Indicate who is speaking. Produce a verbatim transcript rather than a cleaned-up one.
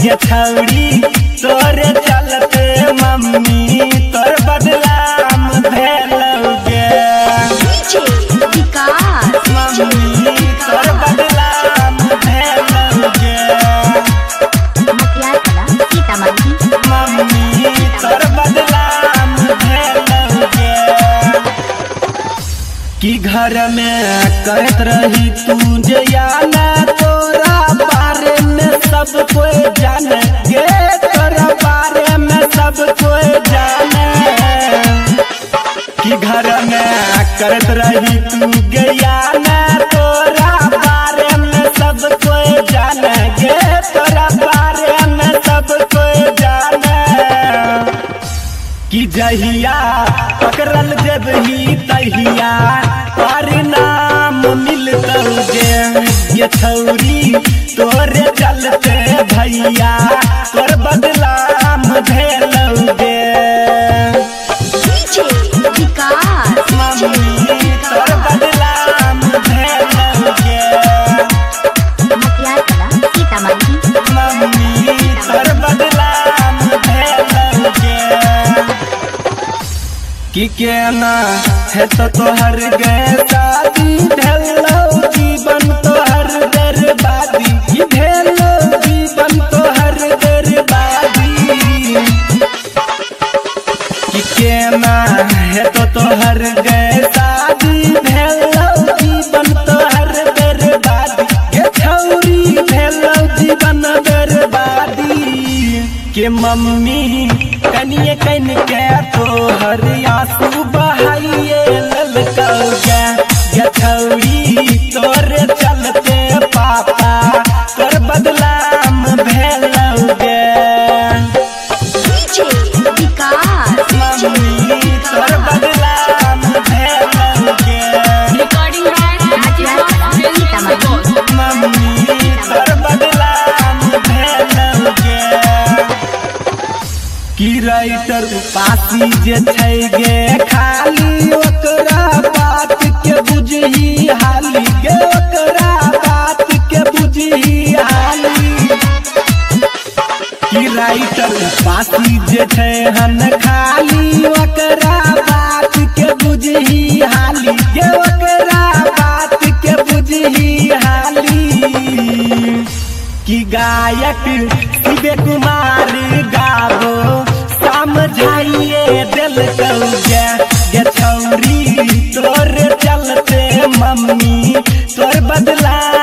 Speaker 1: ये छौरी तोरे चलते मम्मी तोर बदलाम भेलौगे मम्मी तोर बदलाम भेलौगे मम्मी तोर बदलाम भेलौगे कि घर में कहत रही तू जे याना तोरा बारे में सब कोई जाने गे तोरा बारे में सब कोई जाने कि घर में करत रही तू गयाना तोरा बारे में सब कोई जाने गे तोरा बारे में सब कोई जाने कि जहिया पकड़ल जबही तहिया परिणाम मिलतौगे ये छौरी तोरे चलते भैया तोर बदलाम भेलौगे मम्मी तोर बदलाम भेलौगे मम्मी तोर बदलाम भेलौगे कि केना है तो तोहर गे शादी भेलौ जीवन तोहर बर्बादी कि भेलौ जीवन तोहर बर्बादी कि केना है तो तोहर गे शादी भेलौ जीवन तोहर बर्बादी के छौरी भेलौ जीवन बर्बादी के मम्मी कनिए कन के तोहर आंसू बहाइए ललकौगे ये छौरी तोरे चलते पापा तोर बदलाम भेलौगे मम्मी तोर बदलाम भेलौगे मम्मी तोर बदलाम भेलौगे कि राइटर पासी जे छै गे खाली ओकरा बात के बुझही हाली गे ओकरा बात के बुझही हाली कि राइटर पासी जे छै हन खाली ओकरा बात के बुझही हाली गे ओकरा बात के बुझही हाली कि गायक शिव कुमार गाबो समझाइए दिल कौगे ये छौरी तोरे चलते मम्मी तोर बदला